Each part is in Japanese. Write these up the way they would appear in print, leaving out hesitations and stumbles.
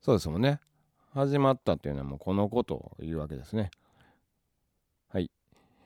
そうですもんね。始まったっていうのはもうこのことを言うわけですね。はい。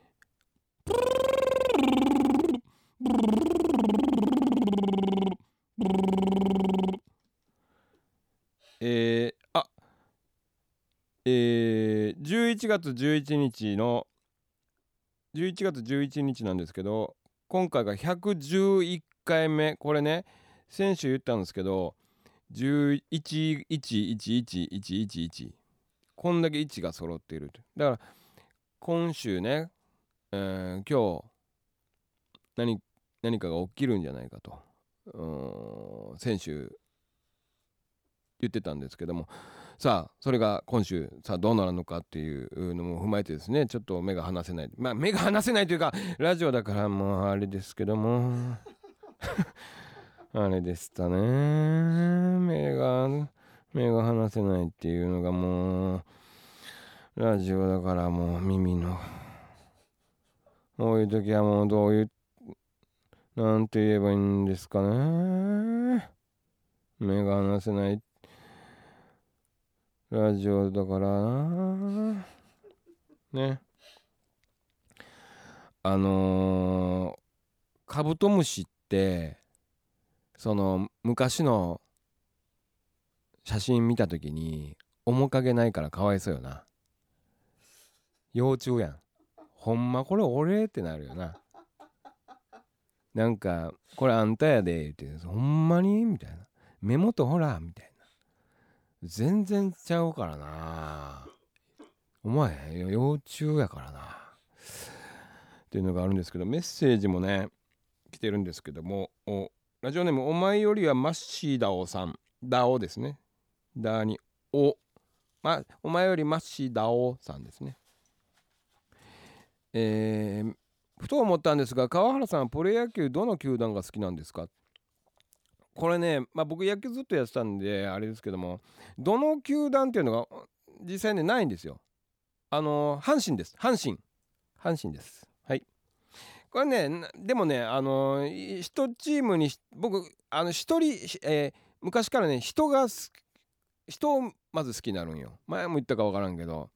あ、11月11日の、11月11日なんですけど、今回が111回目。これね、先週言ったんですけど、11111111こんだけ1が揃っていると。だから今週ね、今日何かが起きるんじゃないかと、先週言ってたんですけども、さあそれが今週さあどうなるのかっていうのも踏まえてですね、ちょっと目が離せない、まあ目が離せないというかラジオだからもうあれですけどもあれでしたね、目が離せないっていうのがもうラジオだからもう耳のこういう時はもうどういうなんて言えばいいんですかね。目が離せないラジオだからな。ね。カブトムシって、その昔の写真見たときに面影ないからかわいそうよな。幼虫やん。ほんまこれ俺ってなるよな。なんか、これあんたやで、って、ほんまにみたいな。目元ほらみたいな。全然ちゃうからな。お前、幼虫やからな。っていうのがあるんですけど、メッセージもね、来てるんですけども、ラジオネーム、お前よりはマッシーダオさん。ダオですね。ダーに、お前よりマッシーダオさんですね。ふと思ったんですが、川原さんはプロ野球どの球団が好きなんですか？これね、僕野球ずっとやってたんで、あれですけども、どの球団っていうのが実際ね、ないんですよ。阪神です。阪神です。はい。これね、でもね、一チームに僕、一人、昔からね、人をまず好きになるんよ。前も言ったかわからんけど、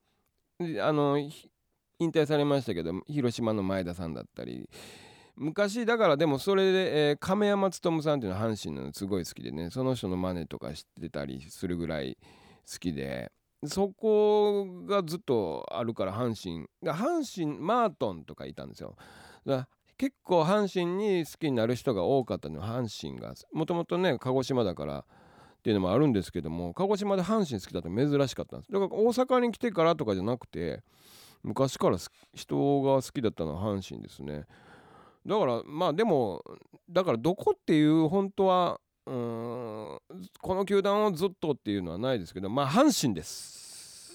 引退されましたけど、広島の前田さんだったり、昔だからでもそれで、亀山勉さんっていうのは阪神のすごい好きでね、その人の真似とか知ってたりするぐらい好きで、そこがずっとあるから阪神マートンとかいたんですよ。だから結構阪神に好きになる人が多かったのは阪神がもともとね鹿児島だからっていうのもあるんですけども、鹿児島で阪神好きだと珍しかったんです。だから大阪に来てからとかじゃなくて昔から人が好きだったのは阪神ですね。だからでもだからどこっていう本当はこの球団をずっとっていうのはないですけど、阪神です。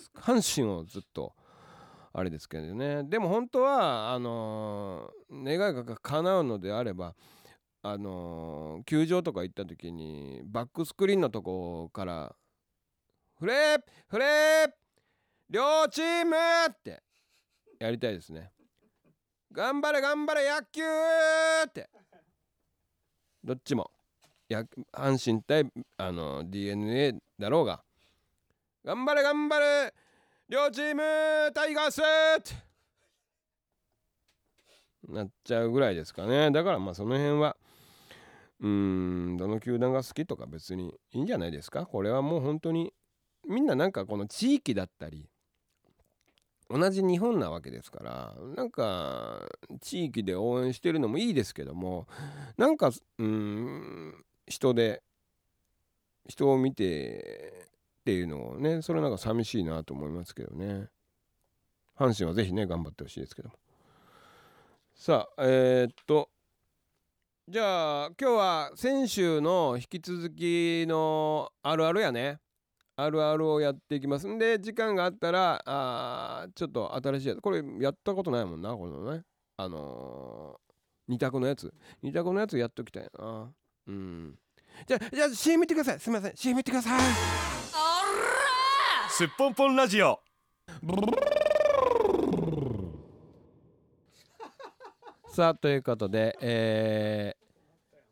阪神をずっとあれですけどね。でも本当は願いが叶うのであれば球場とか行った時にバックスクリーンのとこからフレーフレー両チームってやりたいですね。頑張れ頑張れ野球ってどっちも阪神対DNA だろうが頑張れ頑張れ両チームタイガースってなっちゃうぐらいですかね。だからその辺はどの球団が好きとか別にいいんじゃないですか。これはもう本当にみんななんかこの地域だったり同じ日本なわけですから、なんか地域で応援してるのもいいですけども、なんか人を見てっていうのをね、それなんか寂しいなと思いますけどね。阪神はぜひね頑張ってほしいですけども。さあじゃあ今日は先週の引き続きのあるあるやね。あるあるをやっていきますんで、時間があったらちょっと新しいやつ、これやったことないもんな、このね二択のやつやっときたいな。じゃあ CM 見てください。すみません CM 見てください。 すっぽんぽんラジオ。 さあということで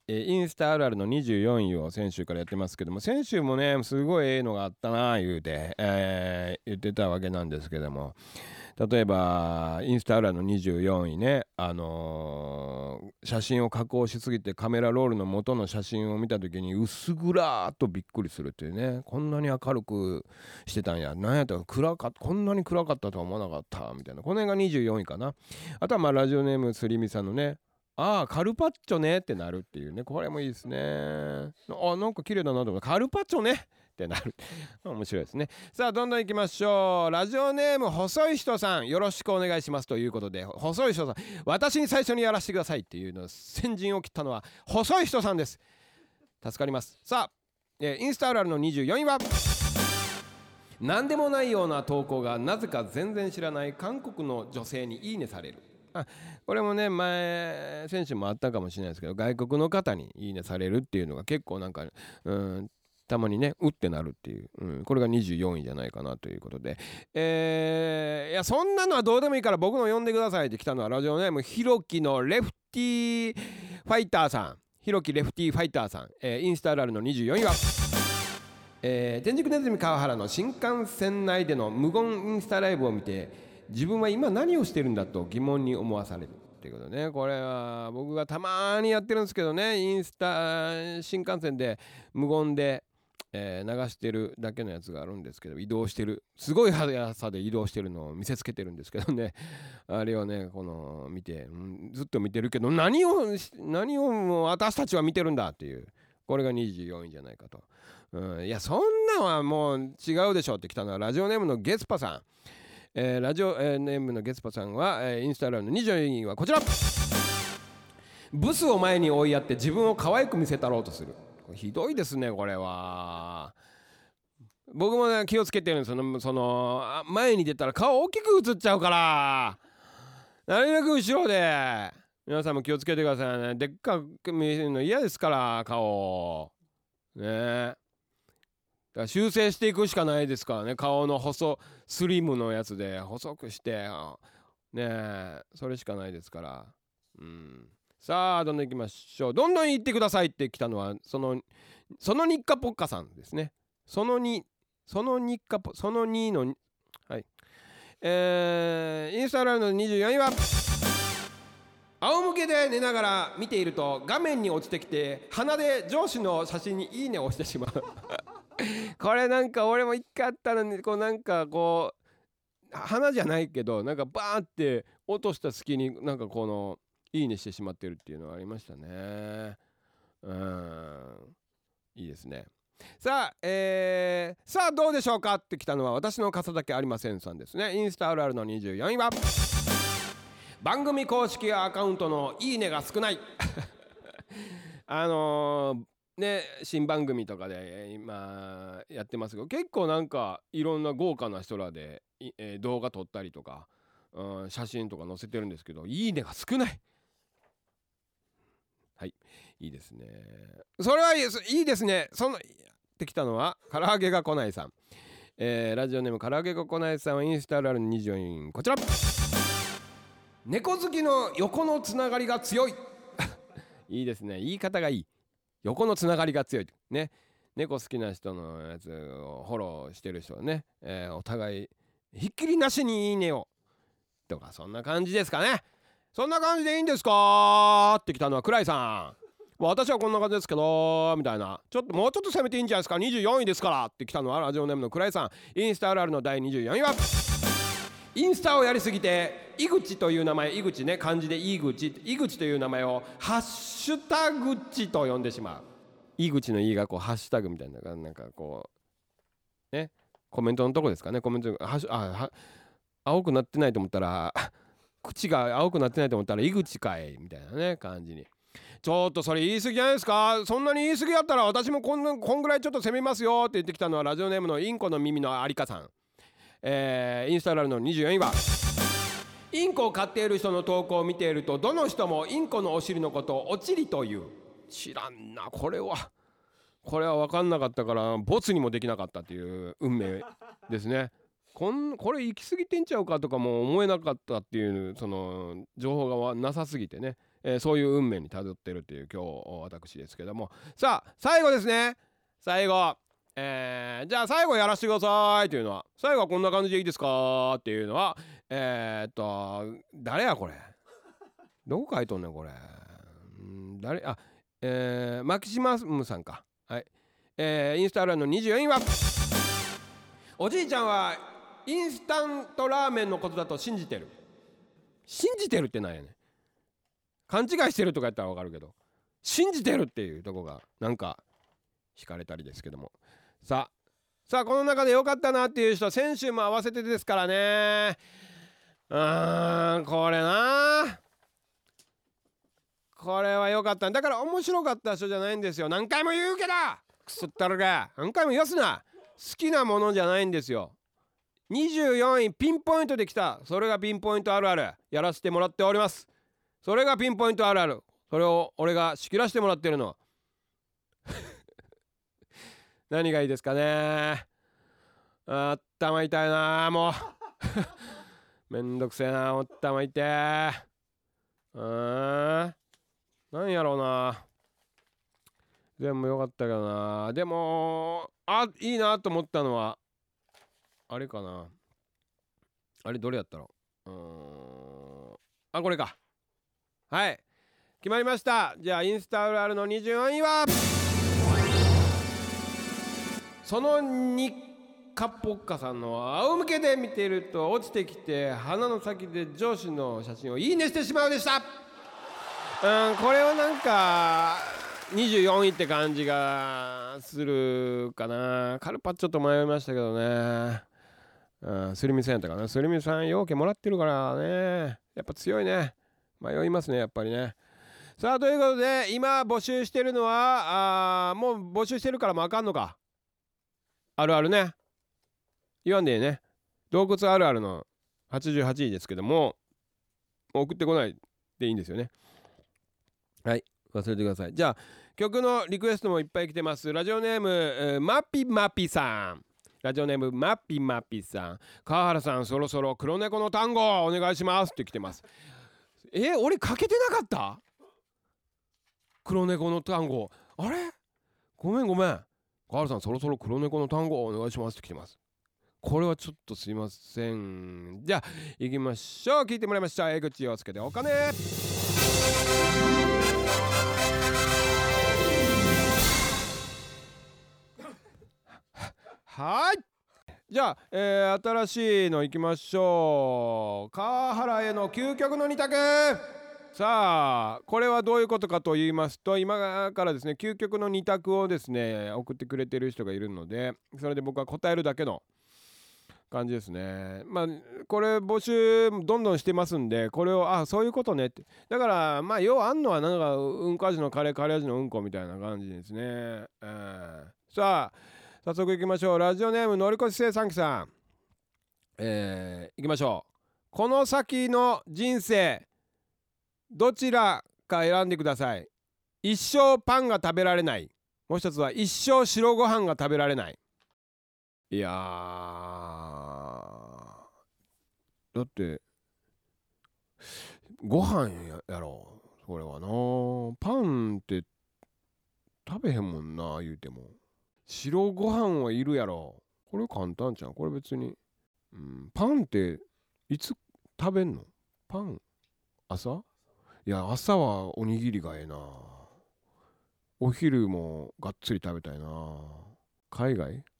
インスタあるあるの24位を先週からやってますけども、先週もねすごいのがあったな言うて、言ってたわけなんですけども、例えばインスタあるあるの24位ね、写真を加工しすぎてカメラロールの元の写真を見た時に薄暗ーっとびっくりするっていうね、こんなに明るくしてたんや、なんやったらこんなに暗かったとは思わなかったみたいな、この辺が24位かな。あとはラジオネームすりみさんのね、ああカルパッチョねってなるっていうね、これもいいですね。なんか綺麗だなと思った、カルパッチョねってなる面白いですね。さあどんどん行きましょう。ラジオネーム細い人さん、よろしくお願いしますということで、細い人さん、私に最初にやらせてくださいっていうのを先陣を切ったのは細い人さんです。助かります。さあ、インスタあるあるの24位は、何でもないような投稿がなぜか全然知らない韓国の女性にいいねされる。これもね先週もあったかもしれないですけど、外国の方にいいねされるっていうのが結構なんかたまにねうってなるっていう、これが24位じゃないかなということで、いやそんなのはどうでもいいから僕の呼んでくださいって来たのはラジオネームひろきのレフティファイターさん、ひろきレフティファイターさん、インスタあるあるの24位は、天竺ネズミ川原の新幹線内での無言インスタライブを見て、自分は今何をしてるんだと疑問に思わされるっていうことね。これは僕がたまにやってるんですけどね、インスタ新幹線で無言で、流してるだけのやつがあるんですけど、移動してる、すごい速さで移動してるのを見せつけてるんですけどね、あれをね見て、ずっと見てるけど何を私たちは見てるんだっていう、これが24位じゃないかと。いやそんなんはもう違うでしょってきたのはラジオネームのゲスパさん、ラジオ、ネームのゲスパさんは、インスタライブの24位はこちら、ブスを前に追いやって自分を可愛く見せたろうとする。ひどいですねこれは。僕もね気をつけてるんですよ。前に出たら顔大きく映っちゃうから、なるべく後ろで。皆さんも気をつけてくださいね。でっかく見せるの嫌ですから顔ね。だから修正していくしかないですからね。顔のスリムのやつで細くしてね、それしかないですから。さあどんどん行きましょう。どんどん行ってくださいって来たのはその日課ポッカさんですね。その2のはい、インスタライブの24位は、仰向けで寝ながら見ていると画面に落ちてきて鼻で上司の写真にいいねを押してしまうこれなんか俺も一回あったのに、なんか鼻じゃないけどなんかバーンって落とした隙になんかいいねしてしまってるっていうのがありましたね。いいですね。さあどうでしょうかって来たのは私の傘だけありませんさんですね。インスタあるあるの24位は、番組公式アカウントのいいねが少ない新番組とかで今やってますけど、結構なんかいろんな豪華な人らで、動画撮ったりとか、写真とか載せてるんですけど、いいねが少ない。はい、いいですね。それはいいですね。ってきたのは唐揚げが来ないさん、ラジオネーム唐揚げが来ないさんはインスタあるある24位こちら、猫好きの横のつながりが強いいいですね、言い方がいい。横のつながりが強いね。猫好きな人のやつをフォローしてる人はね、お互いひっきりなしにいいねをとか、そんな感じですかね。そんな感じでいいんですかって来たのはクライさん。私はこんな感じですけどみたいな、もうちょっと攻めていいんじゃないですか、24位ですからって来たのはラジオネームのクライさん。インスタあるあるの第24位は、インスタをやりすぎて井口という名前、井口ね、漢字で井口という名前をハッシュタグチと呼んでしまう。井口の井がハッシュタグみたいな、なんかね、コメントのとこですかね。コメント青くなってないと思ったら口が青くなってないと思ったら井口かいみたいなね感じに。ちょっとそれ言い過ぎじゃないですか。そんなに言い過ぎやったら私もこんぐらいちょっと攻めますよって言ってきたのはラジオネームのインコの耳のありかさん。インスタライブの24位は、インコを飼っている人の投稿を見ているとどの人もインコのお尻のことをおちりという。知らんな、これは分かんなかったからボツにもできなかったっていう運命ですね。これ行き過ぎてんちゃうかとかも思えなかったっていう、その情報がなさすぎてね。 そういう運命にたどってるっていう今日私ですけども、さあ最後ですね。最後、じゃあ最後やらせてくださいというのは、最後はこんな感じでいいですかっていうのは、誰やこれ、どこ書いとんねんこれ、誰、マキシマムさんか。はい、インスタグラムの24位は、おじいちゃんはインスタントラーメンのことだと信じてる。信じてるってなんやねん。勘違いしてるとかやったらわかるけど、信じてるっていうとこがなんか惹かれたりですけども、さあこの中で良かったなっていう人、先週も合わせてですからね。これな、これは良かった。だから面白かった人じゃないんですよ。何回も言うけど、くすったるが何回も言わすな。好きなものじゃないんですよ。24位ピンポイントできた。それがピンポイントあるあるやらせてもらっております。それがピンポイントあるある、それを俺が仕切らせてもらってるの。何がいいですかね。頭痛いなもうめんどくせえな、頭痛え。何やろうな、全部良かったけどな。でもいいなと思ったのはあれかな。あれどれやったろう。これか。はい、決まりました。じゃあインスタグラムの24位は、その日課っぽっかさんの仰向けで見てると落ちてきて鼻の先で上司の写真をいいねしてしまうでした。これはなんか24位って感じがするかな。カルパッチョと迷いましたけどね。スリミさんやったかな。スリミさん要件もらってるからね、やっぱ強いね。迷いますねやっぱりね。さあということで今募集してるのはもう募集してるからもうあかんのか。あるあるね、言わんでええね。洞窟あるあるの88位ですけども、送ってこないでいいんですよね。はい、忘れてください。じゃあ曲のリクエストもいっぱい来てます。ラジオネーム、マピマピさん。ラジオネームマピマピさん。川原さんそろそろ黒猫の単語お願いしますって来てます。俺かけてなかった？黒猫の単語。あれごめん。川原さんそろそろ黒猫の単語お願いしますって来てます。これはちょっとすいません。じゃあ行きましょう。聞いてもらいました。江口洋介でお金。はい、じゃあ、新しいのいきましょう。川原への究極の2択。さあこれはどういうことかと言いますと、今からですね究極の2択をですね送ってくれてる人がいるので、それで僕は答えるだけの感じですね。これ募集どんどんしてますんで、これをそういうことねって。だから要はあんのはなんかうんこ味のカレー、カレー味のうんこみたいな感じですね。さあ早速いきましょう。ラジオネームのりこし生産機さん、いきましょう。この先の人生どちらか選んでください。一生パンが食べられない、もう一つは一生白ご飯が食べられない。いやだってご飯やろこれはな。パンって食べへんもんな言うても。白ご飯はいるやろ。これ簡単じゃんこれ別に。パンっていつ食べんの？パン朝？いや朝はおにぎりがええな。お昼もがっつり食べたいな。海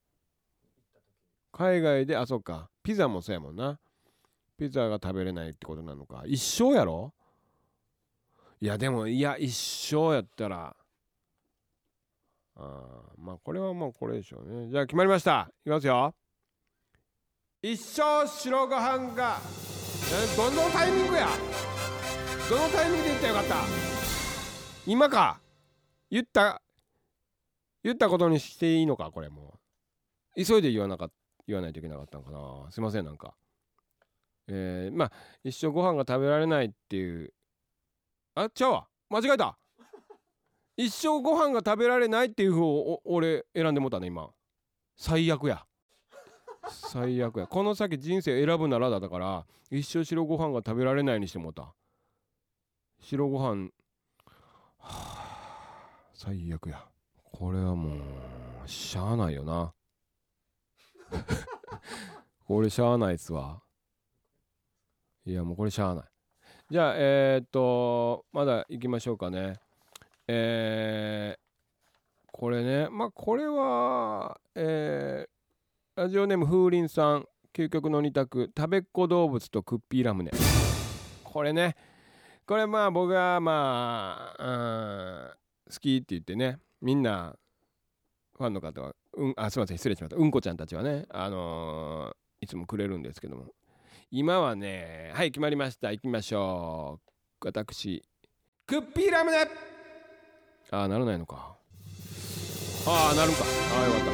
外でそうか、ピザもそうやもんな。ピザが食べれないってことなのか。一生やろ。いやでも一生やったらこれはもうこれでしょうね。じゃあ決まりました。いきますよ。一生白ご飯がどのタイミングや。どのタイミングで言ったらよかった。今か。言ったことにしていいのか。これもう急いで言わないといけなかったのかな。すいませんなんか。一生ご飯が食べられないっていうちゃうわ、間違えた。一生ご飯が食べられないっていう風を俺選んでもったね今。最悪やこの先人生選ぶならだから一生白ご飯が食べられないにしてもった。白ご飯最悪や。これはもうしゃあないよな。これしゃあないっすわ。いやもうこれしゃあない。じゃあまだ行きましょうかね。これね、まあこれはラジオネーム風鈴さん、究極の二択、食べっ子動物とクッピーラムネ。これね、これまあ僕がまあ好きって言ってね、みんなファンの方はすいません失礼しました、うんこちゃんたちはねいつもくれるんですけども、今はね、はい決まりました。行きましょう。私クッピーラムネ。ならないのか。なるんか。よかった。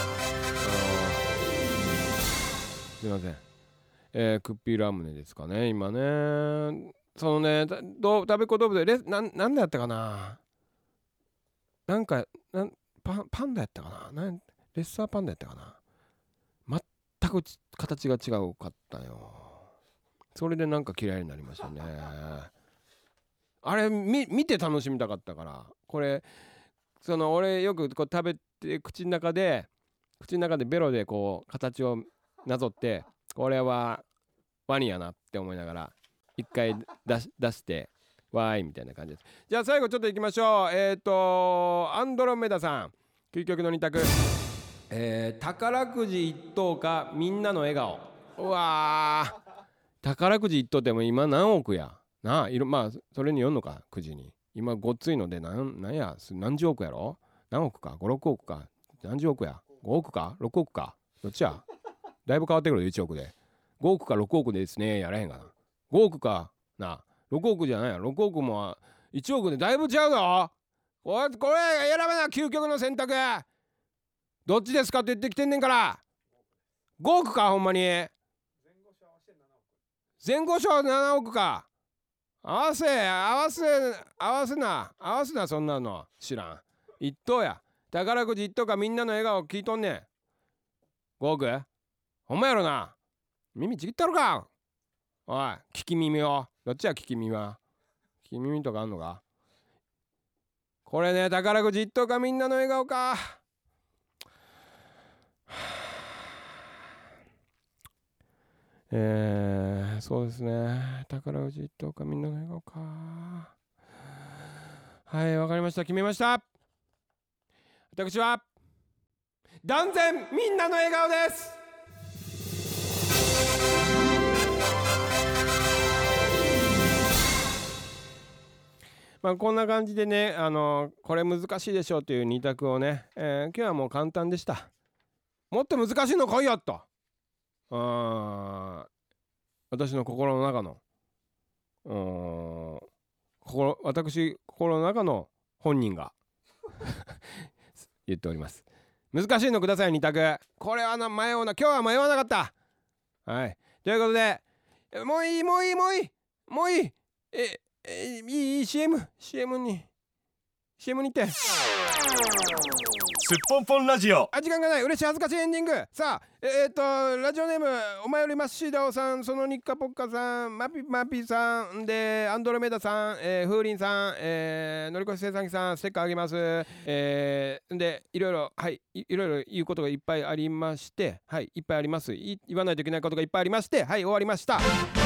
すいません。クッピーラムネですかね今ね。そのね、食べっ子動物でなんだやったかな、なんかパンダやったかな、レッサーパンダやったかな、全く形が違うかったよ。それでなんか嫌いになりましたね。あれ見て楽しみたかったから。これ俺よくこう食べて口の中でベロでこう形をなぞって、これはワニやなって思いながら一回出してわーいみたいな感じです。じゃあ最後ちょっといきましょう。アンドロメダさん、究極の二択、宝くじ一等かみんなの笑顔。うわー、宝くじ一等っても今何億やなあ。まあそれによんのか、くじに今ごっついのでなんや何十億やろ、何億か5、6億か、何十億や、5億か6億か、どっちや、だいぶ変わってくるよ。1億で5億か6億ですねやらへんがな。5億かな、6億じゃないや、6億も1億でだいぶ違うぞ。これ選べな、究極の選択。どっちですかって言ってきてんねんから。5億かほんまに。前後賞7億か。合わせな、そんなの知らん。一等や、宝くじ一等かみんなの笑顔聞いとんねん。5億ほんまやろな。耳ちぎったろかおい。聞き耳をどっちや、聞き耳は。聞き耳とかあんのか。これね、宝くじ一等かみんなの笑顔か。そうですね、宝くじ一等かみんなの笑顔か。はい、わかりました。決めました。私は断然みんなの笑顔です。まあこんな感じでね、これ難しいでしょうという2択をね、今日はもう簡単でした。もっと難しいの来いよと、私の心の中の私心の中の本人が言っております。難しいのください、2択。これは今日は迷わなかった。はい、ということで、もういいいい CM に行って。すっぽんぽんラジオ。 時間がない。嬉しい恥ずかしいエンディング。さあラジオネームお前よりマッシーダオさん、そのニッカポッカさん、マピさんで、アンドロメダさん、風鈴さん、のりこし生産機さん、ステッカーあげます。でいろいろ言うことがいっぱいありまして、はい、いっぱいあります。言わないといけないことがいっぱいありまして、はい、終わりました。